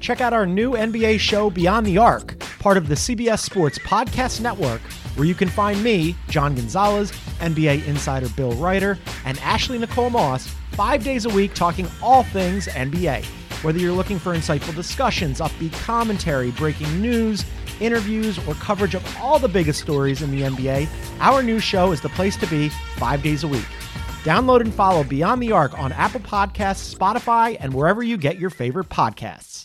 check out our new NBA show, Beyond the Arc, part of the CBS Sports Podcast Network, where you can find me, John Gonzalez, NBA insider Bill Ryder, and Ashley Nicole Moss 5 days a week talking all things NBA. Whether you're looking for insightful discussions, upbeat commentary, breaking news, interviews, or coverage of all the biggest stories in the NBA, our new show is the place to be 5 days a week. Download and follow Beyond the Arc on Apple Podcasts, Spotify, and wherever you get your favorite podcasts.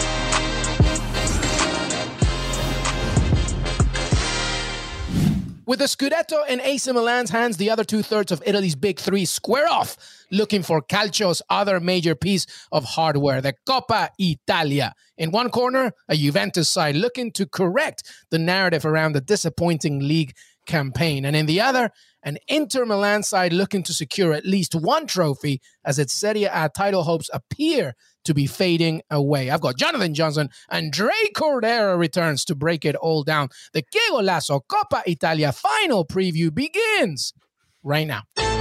With the Scudetto in AC Milan's hands, the other two-thirds of Italy's big three square off, looking for Calcio's other major piece of hardware, the Coppa Italia. In one corner, a Juventus side looking to correct the narrative around the disappointing league campaign. And in the other, an Inter Milan side looking to secure at least one trophy as its Serie A title hopes appear to be fading away. I've got Jonathan Johnson, and Dre Cordero returns to break it all down. The Que Golazo Coppa Italia final preview begins right now.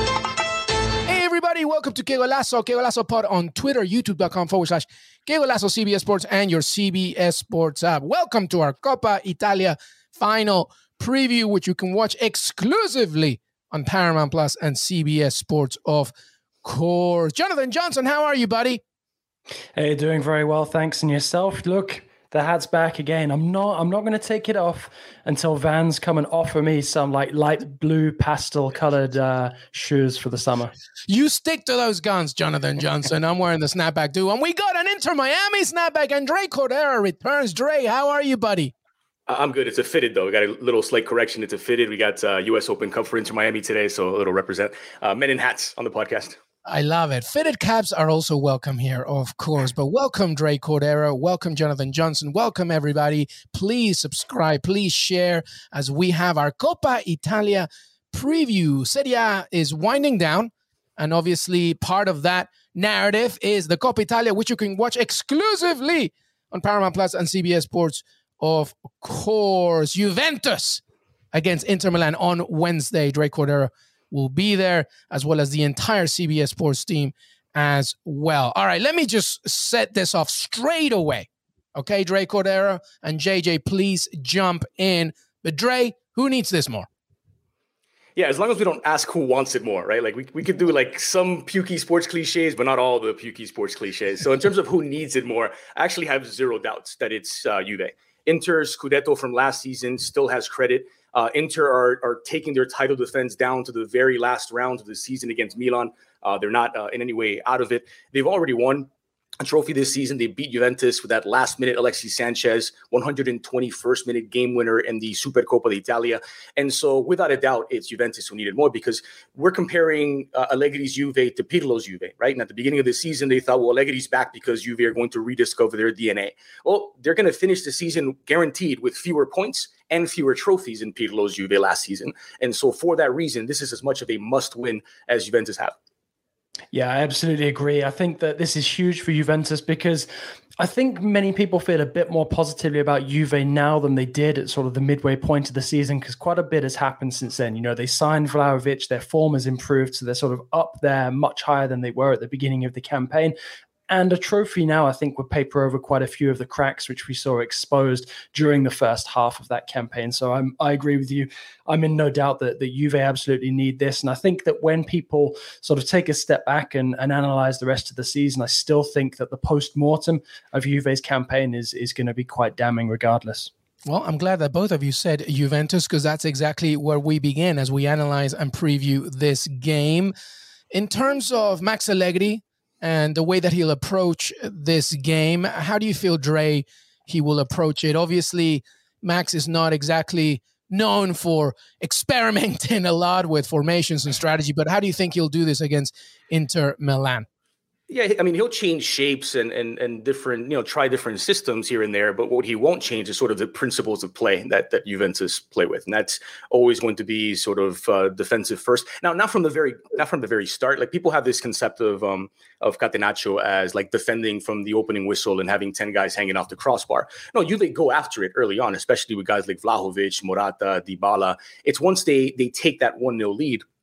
Hey everybody, welcome to Que Golazo Pod on Twitter, youtube.com/Que Golazo CBS Sports and your CBS Sports app. Welcome to our Coppa Italia final preview, which you can watch exclusively on Paramount Plus and CBS Sports, of course. Jonathan Johnson, how are you, buddy? Hey, doing very well, thanks. And yourself? Look, the hat's back again. I'm not going to take it off until Vans come and offer me some like light blue pastel colored shoes for the summer. You stick to those guns, Jonathan Johnson. I'm wearing the snapback too. And we got an Inter Miami snapback, and Dre Cordero returns. Dre, how are you, buddy? I'm good. It's a fitted, though. We got a little slight correction. It's a fitted. We got U.S. Open Cup for Inter Miami today, so a little represent. Men in hats on the podcast. I love it. Fitted caps are also welcome here, of course. But welcome, Dre Cordero. Welcome, Jonathan Johnson. Welcome, everybody. Please subscribe. Please share as we have our Coppa Italia preview. Serie A is winding down, and obviously part of that narrative is the Coppa Italia, which you can watch exclusively on Paramount Plus and CBS Sports. Of course, Juventus against Inter Milan on Wednesday. Dre Cordero will be there, as well as the entire CBS Sports team as well. All right, let me just set this off straight away. Okay, Dre Cordero and JJ, please jump in. But Dre, who needs this more? Yeah, as long as we don't ask who wants it more, right? Like we could do like some pukey sports cliches, but not all the pukey sports cliches. So in terms of who needs it more, I actually have zero doubts that it's Juve. Inter Scudetto from last season still has credit. Inter are taking their title defense down to the very last round of the season against Milan. They're not in any way out of it. They've already won a trophy this season. They beat Juventus with that last-minute Alexis Sanchez 121st-minute game winner in the Supercoppa d'Italia. And so, without a doubt, it's Juventus who needed more, because we're comparing Allegri's Juve to Pirlo's Juve, right? And at the beginning of the season, they thought, well, Allegri's back because Juve are going to rediscover their DNA. Well, they're going to finish the season guaranteed with fewer points and fewer trophies in Pirlo's Juve last season. And so, for that reason, this is as much of a must-win as Juventus have. Yeah, I absolutely agree. I think that this is huge for Juventus, because I think many people feel a bit more positively about Juve now than they did at sort of the midway point of the season, because quite a bit has happened since then. You know, they signed Vlahovic, their form has improved, so they're sort of up there much higher than they were at the beginning of the campaign. And a trophy now, I think, would paper over quite a few of the cracks which we saw exposed during the first half of that campaign. So I agree with you. I'm in no doubt that Juve absolutely need this. And I think that when people sort of take a step back and analyze the rest of the season, I still think that the post-mortem of Juve's campaign is going to be quite damning regardless. Well, I'm glad that both of you said Juventus, because that's exactly where we begin as we analyze and preview this game. In terms of Max Allegri and the way that he'll approach this game, how do you feel, Dre, he will approach it? Obviously, Max is not exactly known for experimenting a lot with formations and strategy, but how do you think he'll do this against Inter Milan? Yeah, I mean, he'll change shapes and different, try different systems here and there. But what he won't change is sort of the principles of play that Juventus play with, and that's always going to be sort of defensive first. Now, not from the very start. Like, people have this concept of Catenaccio as like defending from the opening whistle and having 10 guys hanging off the crossbar. No, Juve go after it early on, especially with guys like Vlahovic, Morata, Dybala. It's once they take that 1-0 lead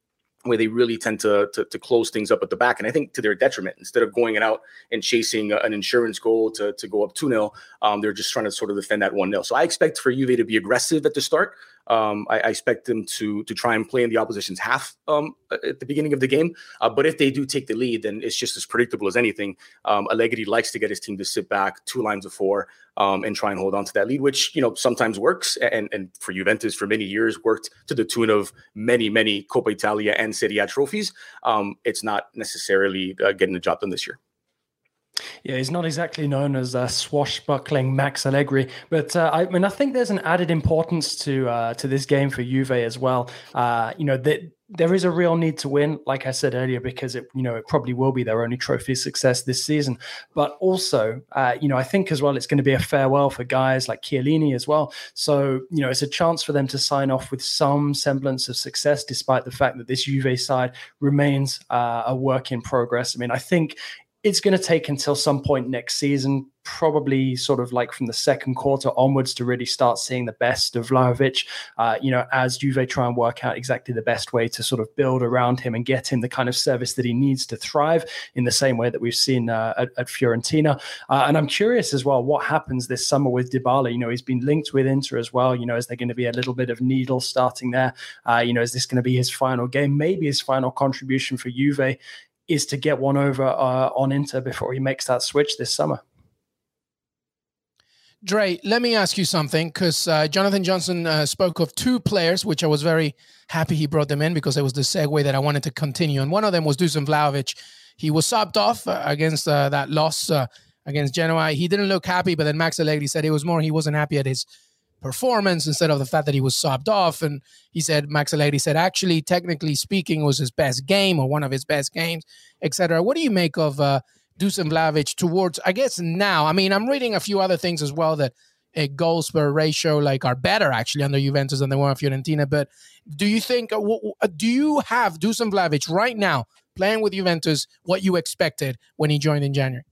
where they really tend to close things up at the back. And I think to their detriment, instead of going out and chasing an insurance goal to go up 2-0, they're just trying to sort of defend that 1-0. So I expect for Juve to be aggressive at the start. I expect them to try and play in the opposition's half at the beginning of the game. But if they do take the lead, then it's just as predictable as anything. Allegri likes to get his team to sit back 2 lines of 4 and try and hold on to that lead, which, sometimes works. And for Juventus, for many years, worked to the tune of many, many Coppa Italia and Serie A trophies. It's not necessarily getting the job done this year. Yeah, he's not exactly known as swashbuckling Max Allegri, but I think there's an added importance to this game for Juve as well. There is a real need to win, like I said earlier, because it probably will be their only trophy success this season. But also, I think as well, it's going to be a farewell for guys like Chiellini as well. So, it's a chance for them to sign off with some semblance of success, despite the fact that this Juve side remains a work in progress. I think it's going to take until some point next season, probably sort of like from the second quarter onwards, to really start seeing the best of Vlahovic, as Juve try and work out exactly the best way to sort of build around him and get him the kind of service that he needs to thrive in the same way that we've seen at Fiorentina. And I'm curious as well what happens this summer with Dybala. He's been linked with Inter as well. Is there going to be a little bit of needle starting there? Is this going to be his final game? Maybe his final contribution for Juve is to get one over on Inter before he makes that switch this summer. Dre, let me ask you something, because Jonathan Johnson spoke of 2 players, which I was very happy he brought them in because it was the segue that I wanted to continue. And one of them was Dusan Vlahovic. He was subbed off against that loss against Genoa. He didn't look happy, but then Max Allegri said it was more he wasn't happy at his performance instead of the fact that he was subbed off. And Max Allegri said, actually, technically speaking, it was his best game or one of his best games, etc. What do you make of Dusan Vlahovic towards, I guess now, I'm reading a few other things as well that goals per ratio are better actually under Juventus than they were at Fiorentina. But do you think, do you have Dusan Vlahovic right now playing with Juventus what you expected when he joined in January?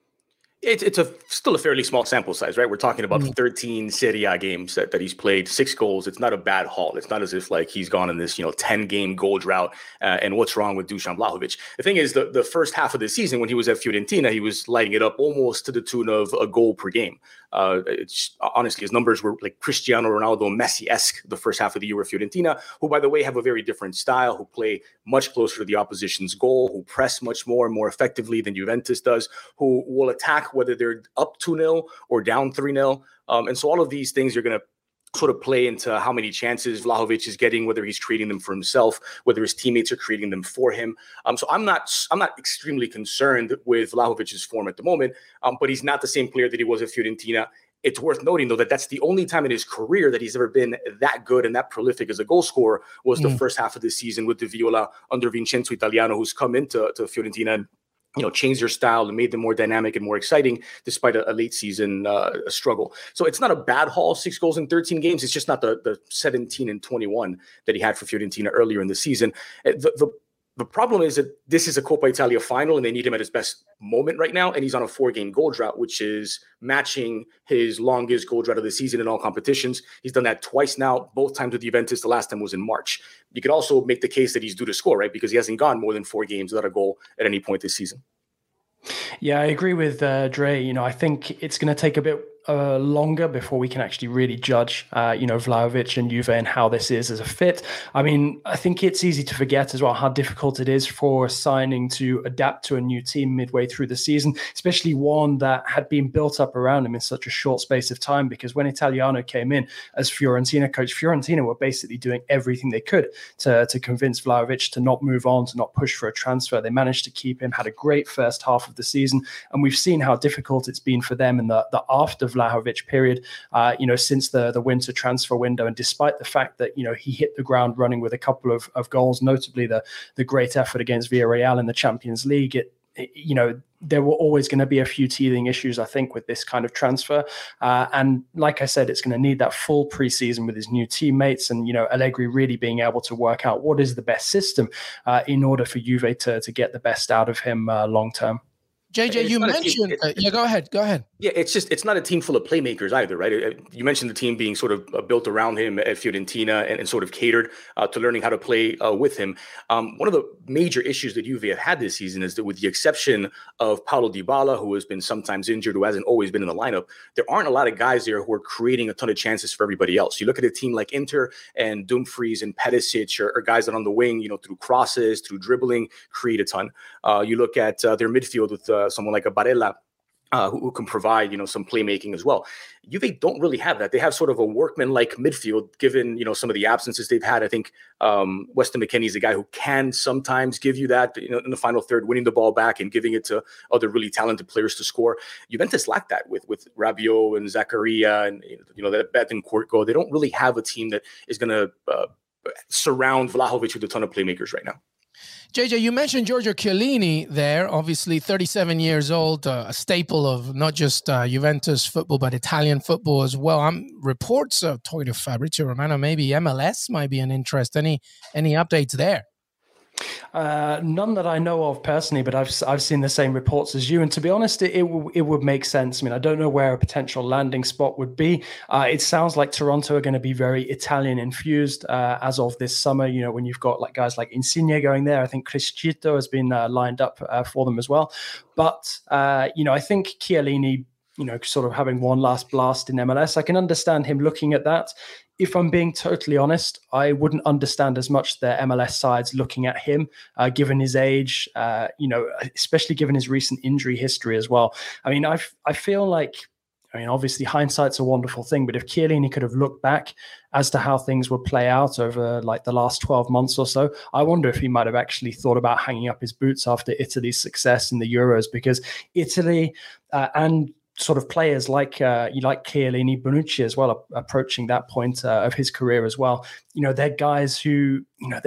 It's still a fairly small sample size, right? We're talking about 13 Serie A games that he's played, 6 goals. It's not a bad haul. It's not as if he's gone in this 10-game goal drought. And what's wrong with Dusan Vlahovic? The thing is, the first half of the season when he was at Fiorentina, he was lighting it up almost to the tune of a goal per game. It's honestly, his numbers were like Cristiano Ronaldo, Messi-esque the first half of the year with Fiorentina, who, by the way, have a very different style, who play much closer to the opposition's goal, who press much more and more effectively than Juventus does, who will attack whether they're up 2-0 or down 3-0. And so all of these things are going to sort of play into how many chances Vlahovic is getting, whether he's creating them for himself, whether his teammates are creating them for him. So I'm not extremely concerned with Vlahovic's form at the moment, but he's not the same player that he was at Fiorentina. It's worth noting, though, that that's the only time in his career that he's ever been that good and that prolific as a goal scorer was the first half of the season with the Viola under Vincenzo Italiano, who's come into Fiorentina and changed their style and made them more dynamic and more exciting despite a late season struggle. So it's not a bad haul, 6 goals in 13 games. It's just not the 17 and 21 that he had for Fiorentina earlier in the season. The problem is that this is a Coppa Italia final and they need him at his best moment right now. And he's on a 4-game goal drought, which is matching his longest goal drought of the season in all competitions. He's done that twice now, both times with Juventus. The last time was in March. You could also make the case that he's due to score, right? Because he hasn't gone more than 4 games without a goal at any point this season. Yeah, I agree with Dre. I think it's going to take a bit longer before we can actually really judge, Vlahovic and Juve and how this is as a fit. I think it's easy to forget as well how difficult it is for signing to adapt to a new team midway through the season, especially one that had been built up around him in such a short space of time. Because when Italiano came in as Fiorentina coach, Fiorentina were basically doing everything they could to convince Vlahovic to not move on, to not push for a transfer. They managed to keep him, had a great first half of the season, and we've seen how difficult it's been for them in the after Vlahovic period, since the winter transfer window. And despite the fact that, he hit the ground running with a couple of goals, notably the great effort against Villarreal in the Champions League, there were always going to be a few teething issues, I think, with this kind of transfer. And like I said, it's going to need that full preseason with his new teammates and, Allegri really being able to work out what is the best system in order for Juve to get the best out of him long term. JJ, you mentioned, go ahead. Yeah, it's not a team full of playmakers either, right? You mentioned the team being sort of built around him at Fiorentina and sort of catered to learning how to play with him. One of the major issues that Juve have had this season is that with the exception of Paulo Dybala, who has been sometimes injured, who hasn't always been in the lineup, there aren't a lot of guys there who are creating a ton of chances for everybody else. You look at a team like Inter and Dumfries and Perisic are guys that on the wing, through crosses, through dribbling, create a ton. You look at their midfield with someone like a Barella, who can provide, some playmaking as well. Juve don't really have that. They have sort of a workman-like midfield, given, some of the absences they've had. I think Weston McKennie is a guy who can sometimes give you that, in the final third, winning the ball back and giving it to other really talented players to score. Juventus lack that with Rabiot and Zakaria and, that Betancourt goal. They don't really have a team that is going to surround Vlahovic with a ton of playmakers right now. JJ, you mentioned Giorgio Chiellini there, obviously 37 years old, a staple of not just Juventus football, but Italian football as well. Reports talking to Fabrizio Romano, maybe MLS might be an interest. Any updates there? None that I know of personally, but I've seen the same reports as you. And to be honest, it would make sense. I mean, I don't know where a potential landing spot would be. It sounds like Toronto are going to be very Italian infused as of this summer. When you've got guys like Insigne going there, I think Chris Chito has been lined up for them as well. But I think Chiellini, sort of having one last blast in MLS, I can understand him looking at that. If I'm being totally honest, I wouldn't understand as much the MLS sides looking at him, given his age, especially given his recent injury history as well. I mean, I feel like, obviously hindsight's a wonderful thing, but if Chiellini could have looked back as to how things would play out over the last 12 months or so, I wonder if he might have actually thought about hanging up his boots after Italy's success in the Euros, because Italy and sort of players like Chiellini, Bonucci as well, approaching that point of his career as well. They're guys who,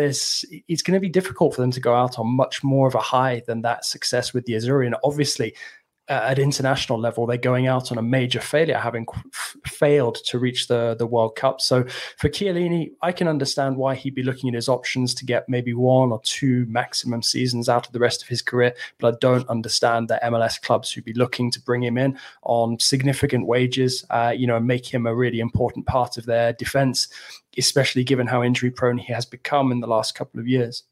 it's going to be difficult for them to go out on much more of a high than that success with the Azzurri. And obviously, at international level, they're going out on a major failure, having failed to reach the World Cup. So for Chiellini, I can understand why he'd be looking at his options to get maybe 1 or 2 maximum seasons out of the rest of his career. But I don't understand the MLS clubs who'd be looking to bring him in on significant wages, and make him a really important part of their defense, especially given how injury prone he has become in the last couple of years.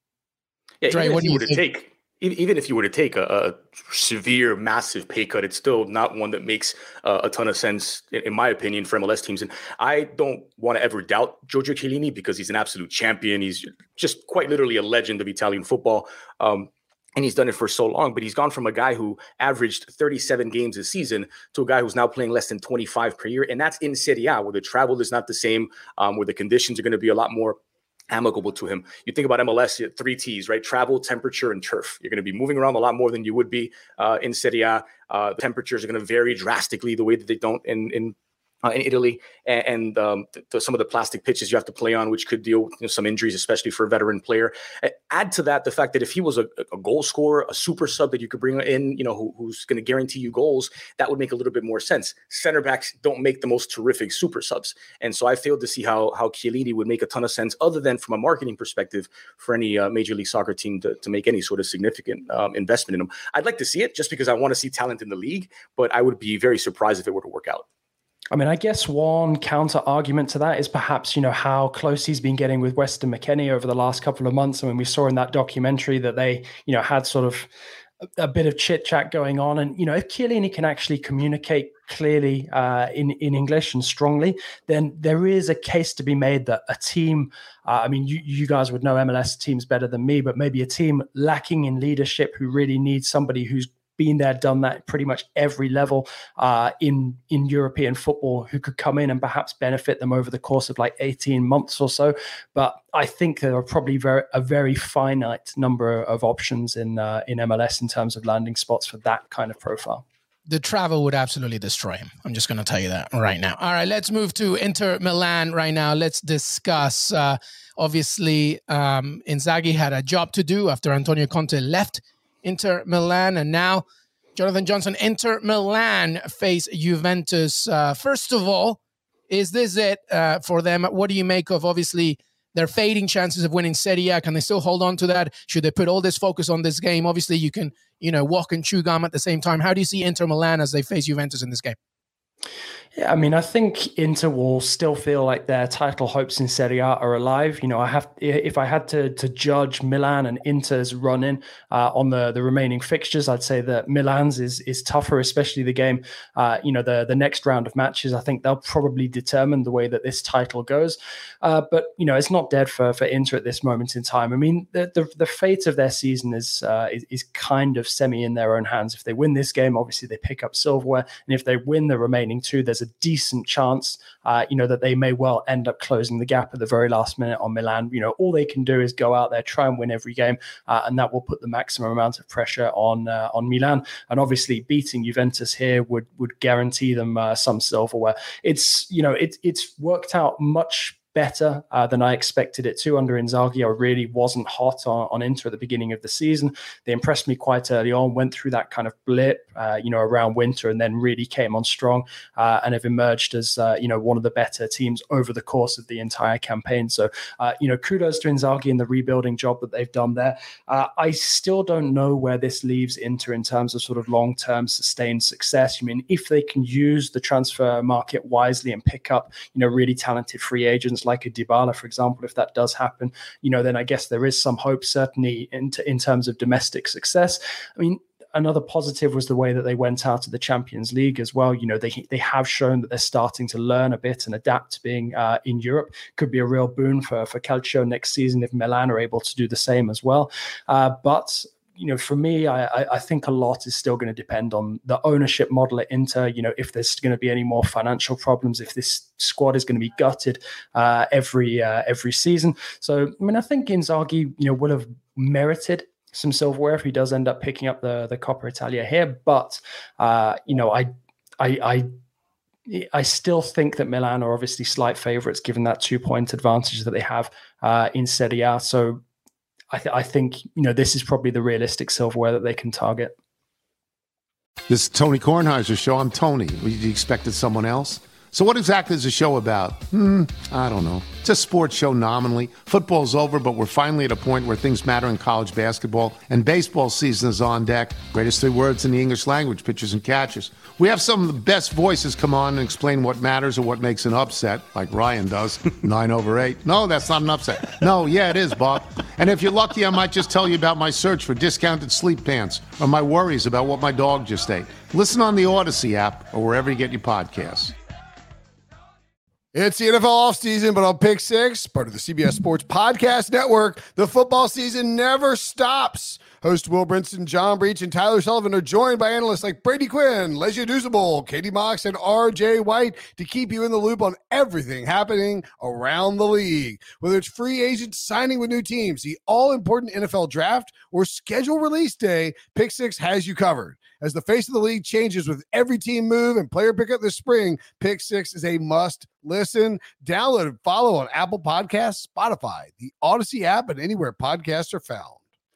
Yeah, Dre, what do you think? Even if you were to take a severe, massive pay cut, it's still not one that makes a ton of sense, in my opinion, for MLS teams. And I don't want to ever doubt Giorgio Chiellini because he's an absolute champion. He's just quite literally a legend of Italian football. And he's done it for so long, but he's gone from a guy who averaged 37 games a season to a guy who's now playing less than 25 per year. And that's in Serie A, where the travel is not the same, where the conditions are going to be a lot more amicable to him. You think about MLS, you have 3 T's, right? Travel, temperature, and turf. You're going to be moving around a lot more than you would be in Serie A. The temperatures are going to vary drastically the way that they don't in Italy, and some of the plastic pitches you have to play on, which could deal with some injuries, especially for a veteran player. Add to that the fact that if he was a goal scorer, a super sub that you could bring in, who's going to guarantee you goals, that would make a little bit more sense. Center backs don't make the most terrific super subs. And so I failed to see how Chiellini would make a ton of sense, other than from a marketing perspective, for any Major League Soccer team to make any sort of significant investment in him. I'd like to see it just because I want to see talent in the league, but I would be very surprised if it were to work out. I mean, I guess one counter argument to that is perhaps, how close he's been getting with Weston McKennie over the last couple of months. I mean, we saw in that documentary that they, had sort of a bit of chit chat going on. And, if Chiellini can actually communicate clearly in English and strongly, then there is a case to be made that a team, you guys would know MLS teams better than me, but maybe a team lacking in leadership who really needs somebody who's been there, done that pretty much every level in European football, who could come in and perhaps benefit them over the course of 18 months or so. But I think there are probably a very finite number of options in MLS in terms of landing spots for that kind of profile. The travel would absolutely destroy him. I'm just going to tell you that right now. All right, let's move to Inter Milan right now. Let's discuss. Obviously, Inzaghi had a job to do after Antonio Conte left Inter Milan, and now Jonathan Johnson, Inter Milan face Juventus. First of all, is this it for them? What do you make of, obviously, their fading chances of winning Serie A? Can they still hold on to that? Should they put all this focus on this game? Obviously, you can, walk and chew gum at the same time. How do you see Inter Milan as they face Juventus in this game? Yeah, I mean, I think Inter will still feel like their title hopes in Serie A are alive. If I had to judge Milan and Inter's run-in on the remaining fixtures, I'd say that Milan's is tougher, especially the game. The next round of matches, I think they'll probably determine the way that this title goes. But it's not dead for Inter at this moment in time. I mean, the fate of their season is kind of semi in their own hands. If they win this game, obviously they pick up silverware, and if they win the remaining two, there's a decent chance, that they may well end up closing the gap at the very last minute on Milan. All they can do is go out there, try and win every game, and that will put the maximum amount of pressure on Milan. And obviously, beating Juventus here would guarantee them some silverware. It's worked out much better than I expected it to under Inzaghi. I really wasn't hot on Inter at the beginning of the season. They impressed me quite early on, went through that kind of blip, around winter, and then really came on strong and have emerged as, one of the better teams over the course of the entire campaign. So, kudos to Inzaghi and the rebuilding job that they've done there. I still don't know where this leaves Inter in terms of sort of long-term sustained success. I mean, if they can use the transfer market wisely and pick up, really talented free agents like a Dybala, for example, if that does happen, then I guess there is some hope, certainly in terms of domestic success. I mean, another positive was the way that they went out of the Champions League as well. They have shown that they're starting to learn a bit and adapt to being in Europe. Could be a real boon for Calcio next season if Milan are able to do the same as well. But for me, I think a lot is still going to depend on the ownership model at Inter. If there's going to be any more financial problems, if this squad is going to be gutted every season. So, I mean, I think Inzaghi, will have merited some silverware if he does end up picking up the Coppa Italia here. But, I still think that Milan are obviously slight favourites given that 2-point advantage that they have in Serie A. So, I think, this is probably the realistic silverware that they can target. This is Tony Kornheiser's show. I'm Tony. You expected someone else? So what exactly is the show about? I don't know. It's a sports show nominally. Football's over, but we're finally at a point where things matter in college basketball, and baseball season is on deck. Greatest 3 words in the English language, pitchers and catchers. We have some of the best voices come on and explain what matters or what makes an upset, like Ryan does. 9/8. No, that's not an upset. No, yeah, it is, Bob. And if you're lucky, I might just tell you about my search for discounted sleep pants or my worries about what my dog just ate. Listen on the Odyssey app or wherever you get your podcasts. It's the NFL offseason, but on Pick Six, part of the CBS Sports Podcast Network, the football season never stops. Host Will Brinson, John Breach, and Tyler Sullivan are joined by analysts like Brady Quinn, Lesia Dusable, Katie Mox, and RJ White to keep you in the loop on everything happening around the league. Whether it's free agents signing with new teams, the all-important NFL draft, or schedule release day, Pick Six has you covered. As the face of the league changes with every team move and player pickup this spring, Pick Six is a must listen. Download and follow on Apple Podcasts, Spotify, the Odyssey app, and anywhere podcasts are found.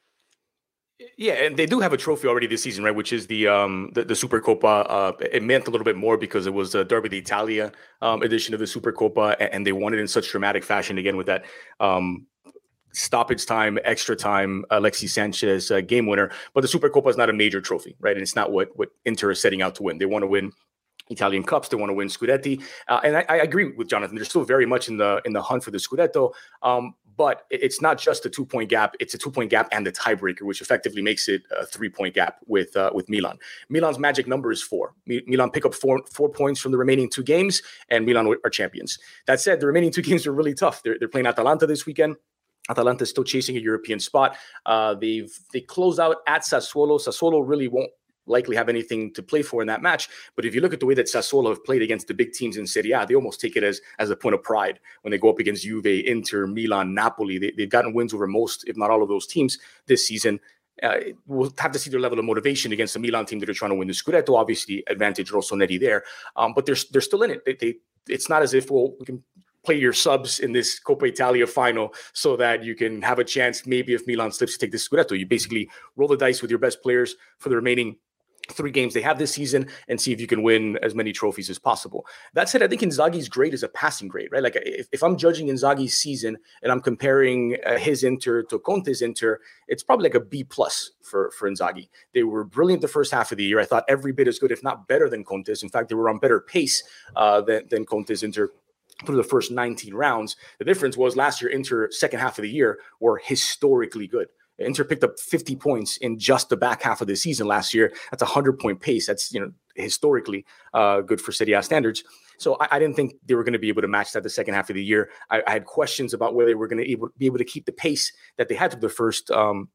Yeah, and they do have a trophy already this season, right? Which is the Supercoppa. It meant a little bit more because it was the Derby d'Italia edition of the Supercoppa, and they won it in such dramatic fashion again with that stoppage time, extra time, Alexis Sanchez game winner. But the Supercoppa is not a major trophy, right? And it's not what Inter is setting out to win. They want to win Italian Cups. They want to win Scudetti. And I agree with Jonathan. They're still very much in the hunt for the Scudetto. But it's not just a 2-point gap. It's a 2-point gap and the tiebreaker, which effectively makes it a 3-point gap with Milan. Milan's magic number is 4. Milan pick up 4 points from the remaining 2 games, and Milan are champions. That said, the remaining 2 games are really tough. They're playing Atalanta this weekend. Atalanta is still chasing a European spot. They close out at Sassuolo. Sassuolo really won't likely have anything to play for in that match. But if you look at the way that Sassuolo have played against the big teams in Serie A, they almost take it as a point of pride when they go up against Juve, Inter, Milan, Napoli. They've gotten wins over most, if not all of those teams this season. We'll have to see their level of motivation against the Milan team that are trying to win the Scudetto. Obviously, advantage Rossoneri there. But they're still in it. It's not as if, we can play your subs in this Coppa Italia final so that you can have a chance, maybe if Milan slips, to take the Scudetto. You basically roll the dice with your best players for the remaining 3 games they have this season and see if you can win as many trophies as possible. That said, I think Inzaghi's grade is a passing grade, right? Like if I'm judging Inzaghi's season and I'm comparing his Inter to Conte's Inter, it's probably like a B+ for Inzaghi. They were brilliant the first half of the year. I thought every bit as good, if not better than Conte's. In fact, they were on better pace than Conte's Inter through the first 19 rounds. The difference was last year, Inter second half of the year were historically good. Inter picked up 50 points in just the back half of the season last year. That's a 100-point pace. That's historically good for Serie A standards. So I didn't think they were going to be able to match that the second half of the year. I had questions about whether they were going to be able to keep the pace that they had through the first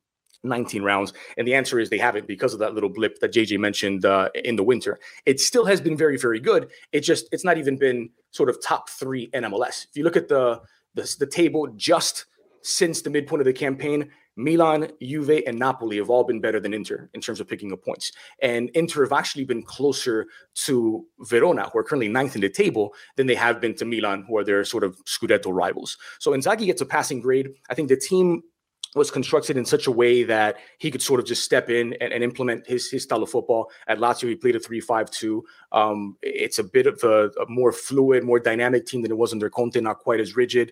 19 rounds. And the answer is they haven't, because of that little blip that JJ mentioned in the winter. It still has been very, very good. It's not even been sort of top 3 in MLS. If you look at the table just since the midpoint of the campaign, Milan, Juve, and Napoli have all been better than Inter in terms of picking up points. And Inter have actually been closer to Verona, who are currently 9th in the table, than they have been to Milan, who are their sort of Scudetto rivals. So Inzaghi gets a passing grade. I think the team was constructed in such a way that he could sort of just step in and implement his style of football. At Lazio, he played a 3-5-2. It's a bit of a more fluid, more dynamic team than it was under Conte, not quite as rigid,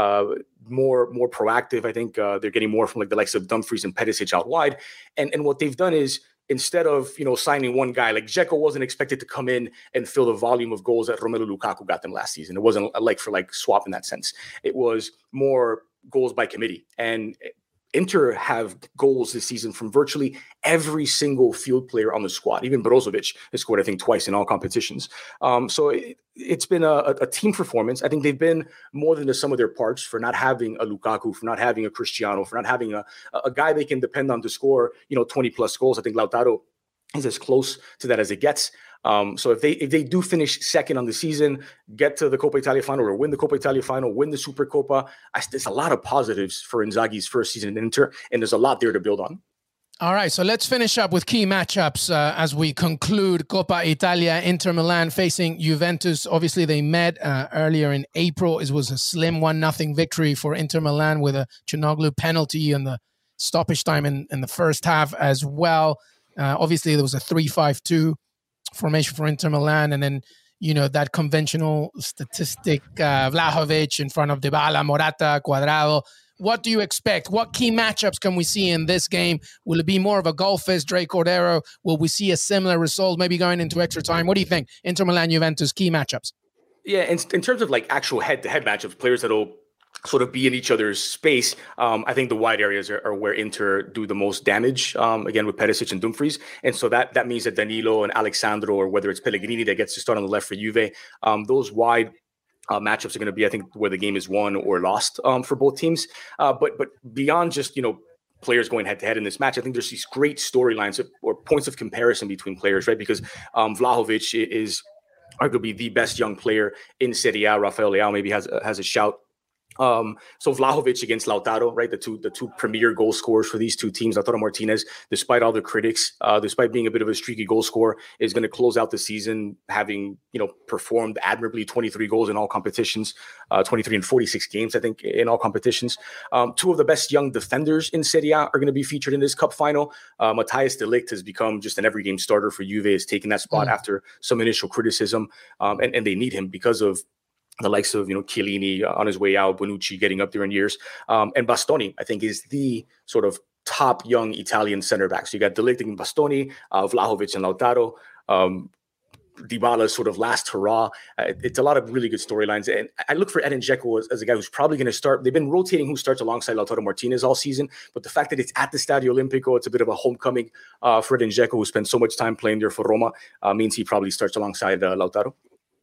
more proactive. I think they're getting more from like the likes of Dumfries and Perisic out wide. And what they've done is, instead of signing one guy, like Dzeko wasn't expected to come in and fill the volume of goals that Romelu Lukaku got them last season. It wasn't a like for like swap in that sense. It was more goals by committee. And Inter have goals this season from virtually every single field player on the squad. Even Brozovic has scored, I think, twice in all competitions. So it's been a team performance. I think they've been more than the sum of their parts for not having a Lukaku, for not having a Cristiano, for not having a guy they can depend on to score, 20 plus goals. I think Lautaro is as close to that as it gets. So if they do finish second on the season, get to the Coppa Italia final or win the Coppa Italia final, win the Supercoppa, there's a lot of positives for Inzaghi's first season in Inter, and there's a lot there to build on. All right, so let's finish up with key matchups as we conclude Coppa Italia. Inter Milan facing Juventus. Obviously, they met earlier in April. It was a slim 1-0 victory for Inter Milan with a Çalhanoğlu penalty in the stoppage time in the first half as well. Obviously, there was a 3-5-2 formation for Inter Milan, and then that conventional statistic, Vlahovic in front of Dybala, Morata, Cuadrado. What do you expect? What key matchups can we see in this game? Will it be more of a goal fest, Drake Cordero? Will we see a similar result, maybe going into extra time? What do you think? Inter Milan, Juventus, key matchups. Yeah, in terms of like actual head-to-head matchups, players that'll sort of be in each other's space. I think the wide areas are where Inter do the most damage, again, with Perisic and Dumfries. And so that means that Danilo and Alexandro, or whether it's Pellegrini that gets to start on the left for Juve, those wide matchups are going to be, I think, where the game is won or lost for both teams. But beyond just, players going head-to-head in this match, I think there's these great storylines or points of comparison between players, right? Because Vlahovic is arguably the best young player in Serie A. Rafael Leao maybe has a shout. So Vlahovic against Lautaro, right? The two premier goal scorers for these two teams. Lautaro Martinez, despite all the critics, despite being a bit of a streaky goal scorer, is going to close out the season having, performed admirably, 23 goals in all competitions, 23 in 46 games, I think, in all competitions. Two of the best young defenders in Serie A are going to be featured in this cup final. Matthijs de Ligt has become just an every game starter for Juve, has taken that spot after some initial criticism, and they need him because of the likes of, Chiellini on his way out, Bonucci getting up there in years. And Bastoni, I think, is the sort of top young Italian center back. So you got De Ligt and Bastoni, Vlahovic and Lautaro, Dybala's sort of last hurrah. It's a lot of really good storylines. And I look for Edin Dzeko as a guy who's probably going to start. They've been rotating who starts alongside Lautaro Martinez all season. But the fact that it's at the Stadio Olimpico, it's a bit of a homecoming for Edin Dzeko, who spent so much time playing there for Roma, means he probably starts alongside Lautaro.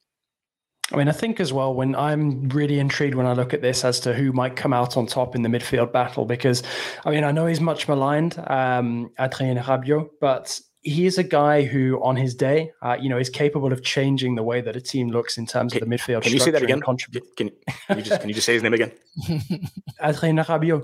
I mean, I think as well, when I'm really intrigued when I look at this as to who might come out on top in the midfield battle, because, I mean, I know he's much maligned, Adrien Rabiot, but he is a guy who, on his day, is capable of changing the way that a team looks in terms of the midfield. Can you say that again? Can you just say his name again? Adrien Rabiot.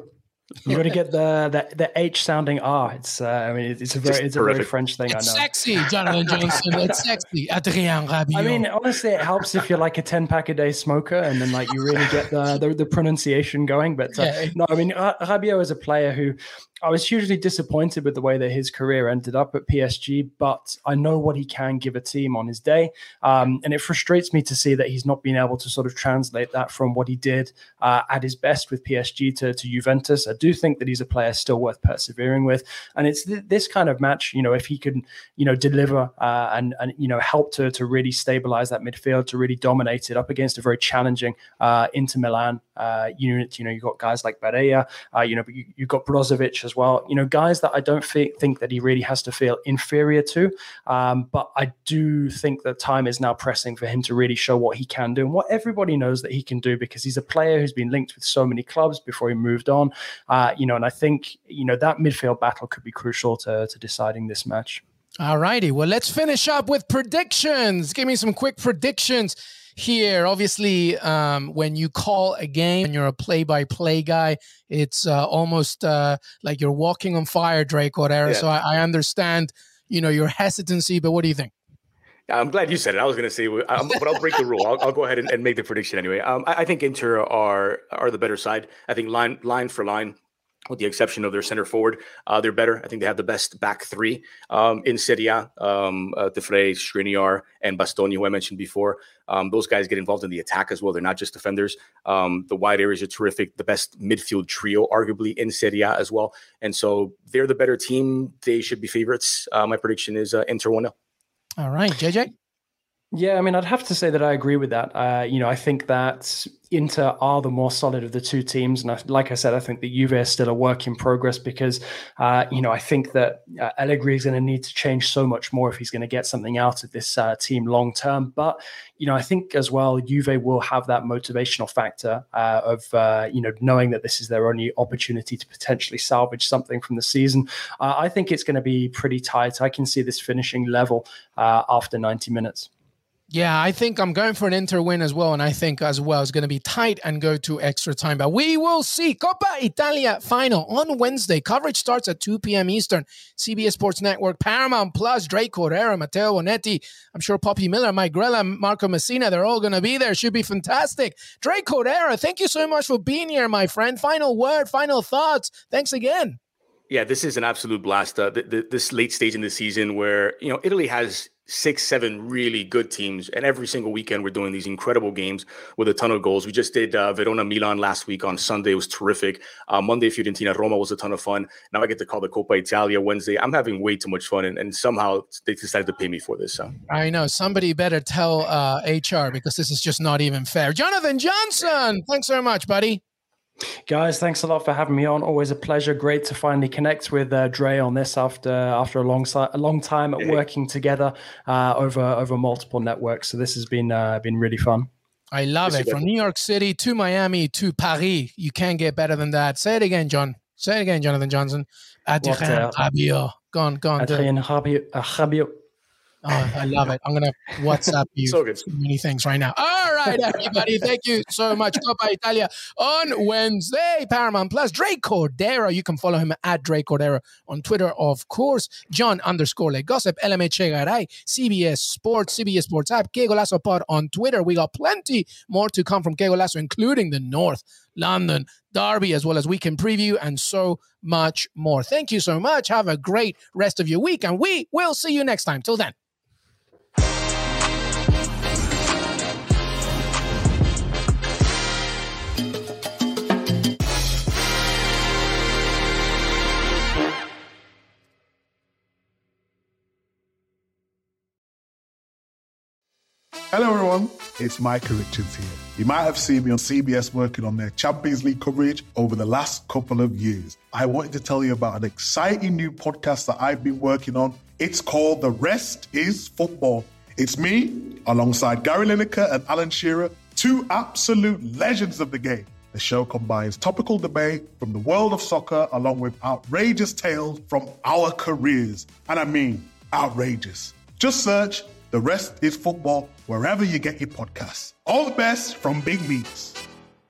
You got to get the H sounding R. It's it's a very French thing. It's I know. Sexy, Jonathan Johnson. It's sexy. Adrien Rabiot. I mean, honestly, it helps if you're like a 10-pack a day smoker, and then like you really get the pronunciation going. But no, I mean, Rabiot is a player who I was hugely disappointed with the way that his career ended up at PSG, but I know what he can give a team on his day. And it frustrates me to see that he's not been able to sort of translate that from what he did at his best with PSG to Juventus. I do think that he's a player still worth persevering with. And it's this kind of match, if he can, deliver and help to really stabilize that midfield, to really dominate it up against a very challenging Inter Milan unit. You've got guys like Barella, but you've got Brozovic as well, guys that I don't think that he really has to feel inferior to. But I do think that time is now pressing for him to really show what he can do and what everybody knows that he can do, because he's a player who's been linked with so many clubs before he moved on. And I think, that midfield battle could be crucial to deciding this match. All righty. Well, let's finish up with predictions. Give me some quick predictions here. Obviously, when you call a game and you're a play-by-play guy, it's almost like you're walking on fire, Drake Cordero. Yeah. So I understand, your hesitancy, but what do you think? I'm glad you said it. I was going to say, but I'll break the rule. I'll go ahead and make the prediction anyway. I think Inter are the better side. I think line for line, with the exception of their center forward, they're better. I think they have the best back three in Serie A. Tefrey, Skriniar, and Bastoni, who I mentioned before. Those guys get involved in the attack as well. They're not just defenders. The wide areas are terrific. The best midfield trio, arguably, in Serie A as well. And so they're the better team. They should be favorites. My prediction is Inter 1-0. All right, JJ? Yeah, I mean, I'd have to say that I agree with that. I think that Inter are the more solid of the two teams. And like I said, I think that Juve is still a work in progress because, I think that Allegri is going to need to change so much more if he's going to get something out of this team long term. But, I think as well, Juve will have that motivational factor of knowing that this is their only opportunity to potentially salvage something from the season. I think it's going to be pretty tight. I can see this finishing level after 90 minutes. Yeah, I think I'm going for an Inter win as well. And I think as well it's going to be tight and go to extra time. But we will see. Coppa Italia final on Wednesday. Coverage starts at 2 p.m. Eastern. CBS Sports Network, Paramount Plus, Drake Cordero, Matteo Bonetti. I'm sure Poppy Miller, Mike Grella, Marco Messina, they're all going to be there. Should be fantastic. Drake Cordero, thank you so much for being here, my friend. Final word, final thoughts. Thanks again. Yeah, this is an absolute blast. This late stage in the season where, Italy has 6-7 really good teams, and every single weekend we're doing these incredible games with a ton of goals. We just did Verona-Milan last week on Sunday. It was terrific. Monday, Fiorentina-Roma was a ton of fun. Now I get to call the Coppa Italia Wednesday. I'm having way too much fun, and somehow they decided to pay me for this. So I know. Somebody better tell HR, because this is just not even fair. Jonathan Johnson, thanks very much, buddy. Guys, thanks a lot for having me on. Always a pleasure. Great to finally connect with Dre on this after a long time working together over multiple networks. So this has been really fun. I love it. From New York City to Miami to Paris, you can't get better than that. Say it again, John. Say it again, Jonathan Johnson. Adrien Rabiot. Go on. Adrien Rabiot. Oh, I love it. I'm going to WhatsApp you so many things right now. All right, everybody. Thank you so much. Coppa Italia on Wednesday. Paramount Plus. Drake Cordero. You can follow him at Drake Cordero on Twitter, of course. John_Le Gossip. LMH Garay. CBS Sports. CBS Sports app. Que Golazo Pod on Twitter. We got plenty more to come from Que Golazo, including the North London Derby, as well as Weekend Preview, and so much more. Thank you so much. Have a great rest of your week, and we will see you next time. Till then. Hello everyone, it's Micah Richards here. You might have seen me on CBS working on their Champions League coverage over the last couple of years. I wanted to tell you about an exciting new podcast that I've been working on. It's called The Rest is Football. It's me, alongside Gary Lineker and Alan Shearer, two absolute legends of the game. The show combines topical debate from the world of soccer along with outrageous tales from our careers. And I mean outrageous. Just search The Rest is Football wherever you get your podcasts. All the best from Big Meats.